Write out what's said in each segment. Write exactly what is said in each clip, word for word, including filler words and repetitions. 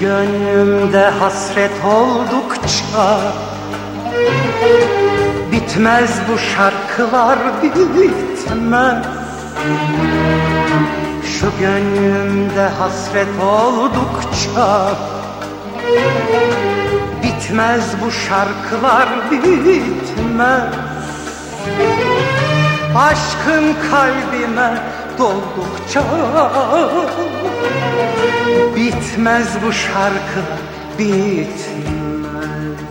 gönlümde hasret oldukça bitmez bu şarkılar, bitmez. Şu gönlümde hasret oldukça bitmez bu şarkılar, bitmez. Aşkın kalbime doldukça bitmez bu şarkılar, bitmez.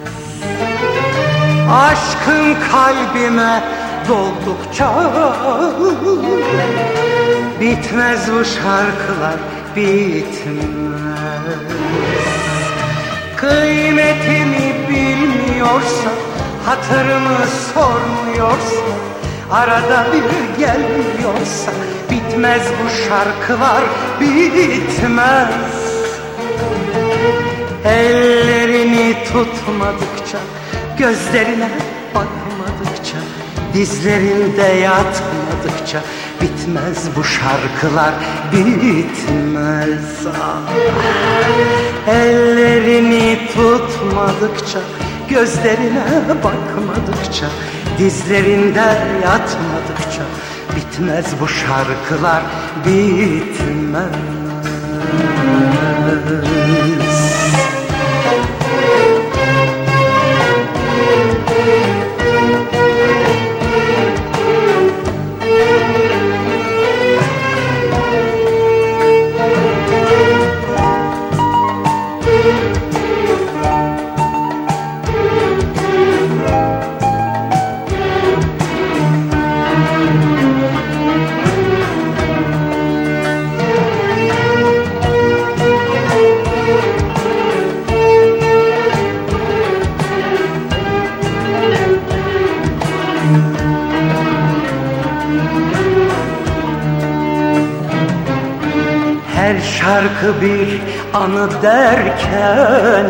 Aşkın kalbime doldukça bitmez bu şarkılar, bitmez. Kıymetimi bilmiyorsa, hatırımı sormuyorsa, arada bir gelmiyorsa bitmez bu şarkılar, bitmez. Ellerini tutmadıkça, gözlerine bakmadıkça, dizlerinde yatmadıkça bitmez bu şarkılar, bitmez. Ah. Ellerini tutmadıkça, gözlerine bakmadıkça, dizlerinde yatmadıkça bitmez bu şarkılar, bitmez. Her şarkı bir anı derken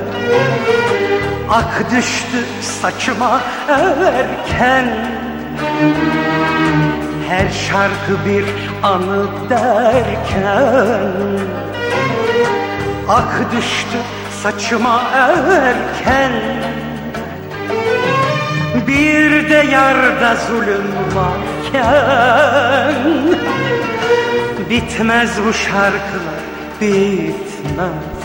ak düştü saçıma erken. Her şarkı bir anı derken ak düştü saçıma erken. Bir de yarda zulüm varken bitmez bu şarkılar, bitmez.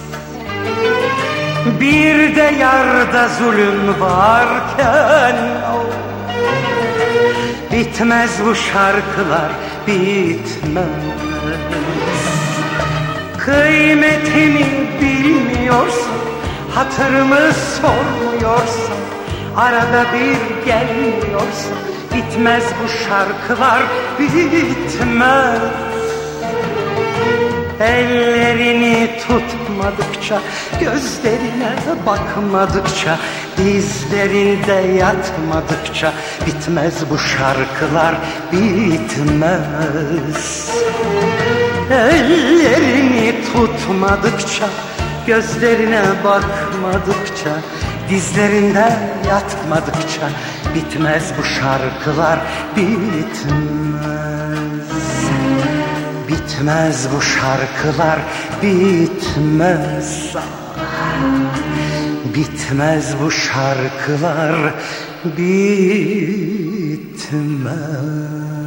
Bir de yarda zulüm varken bitmez bu şarkılar, bitmez. Kıymetimi bilmiyorsan, hatırımı sormuyorsan, arada bir gelmiyorsan bitmez bu şarkılar, bitmez. Ellerini tutmadıkça, gözlerine bakmadıkça, dizlerinde yatmadıkça bitmez bu şarkılar, bitmez. Ellerini tutmadıkça, gözlerine bakmadıkça, dizlerinde yatmadıkça bitmez bu şarkılar, bitmez. Bitmez bu şarkılar, bitmez. Bitmez bu şarkılar, bitmez.